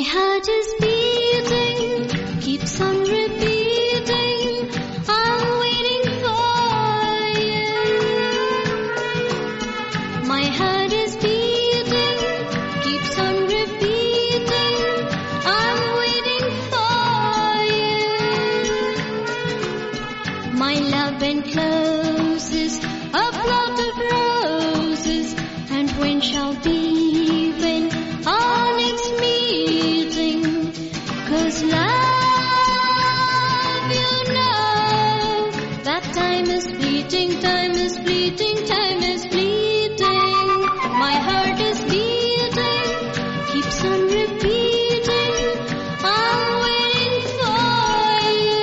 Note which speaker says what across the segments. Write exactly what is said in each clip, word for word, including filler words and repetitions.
Speaker 1: heart is beating, keeps on repeating, I'm waiting for you. My heart is beating, keeps on repeating, I'm waiting for you. My love encloses a plot of roses, and when shall be when our next meeting? 'Cause love, you know, that time is fleeting, time is fleeting, time is fleeting. My heart is beating, keeps on repeating, I'm waiting for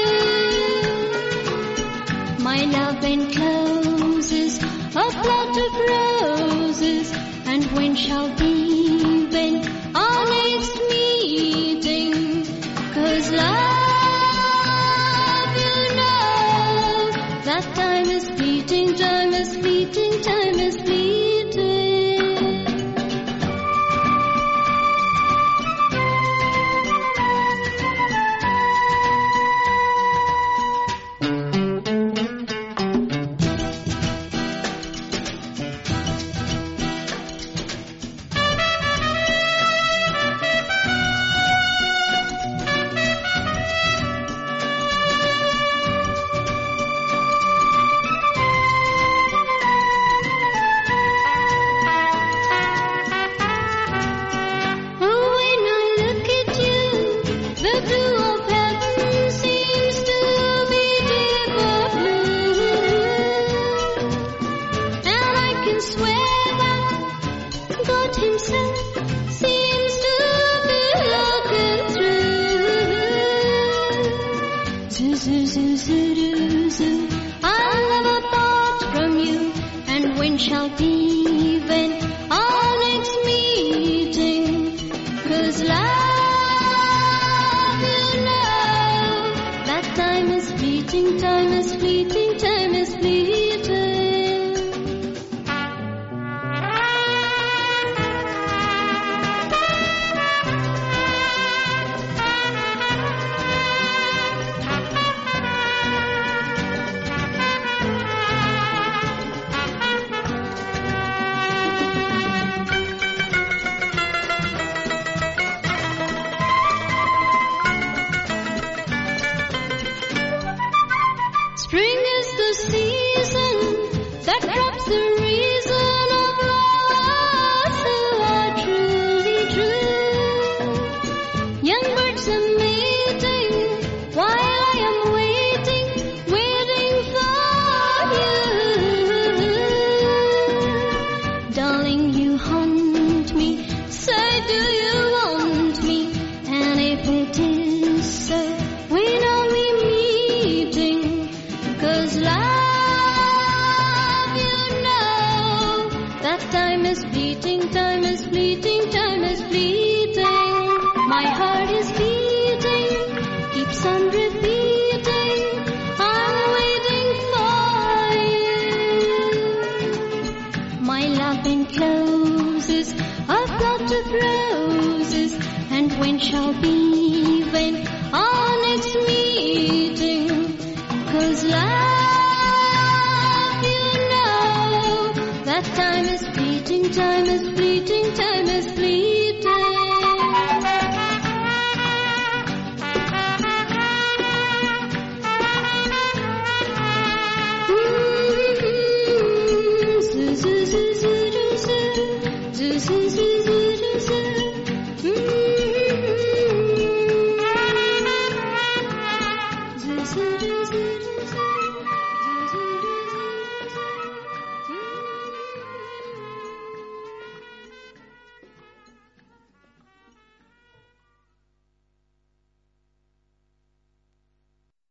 Speaker 1: you. My love encloses a plot of roses, and when shall be when our next meeting? 'Cause love, you know, that time is fleeting, time is fleeting, time is fleeting. I never part from you, and when shall be when our next meeting? 'Cause love, you know, that time is fleeting, time is fleeting, time is fleeting. Spring is the season that drops the reason of loves who are truly true. Young birds are mating while I am waiting, waiting for you. Darling, you haunt me, say do you want me? And if it is so, when are we meeting? 'Cause love, you know, that time is fleeting, time is fleeting, time is fleeting. My heart is beating, keeps on repeating, I'm waiting for you. My love encloses a plot of roses, and when shall be when our next meeting? 'Cause love, you know, that time is fleeting, time is fleeting, time is fleeting.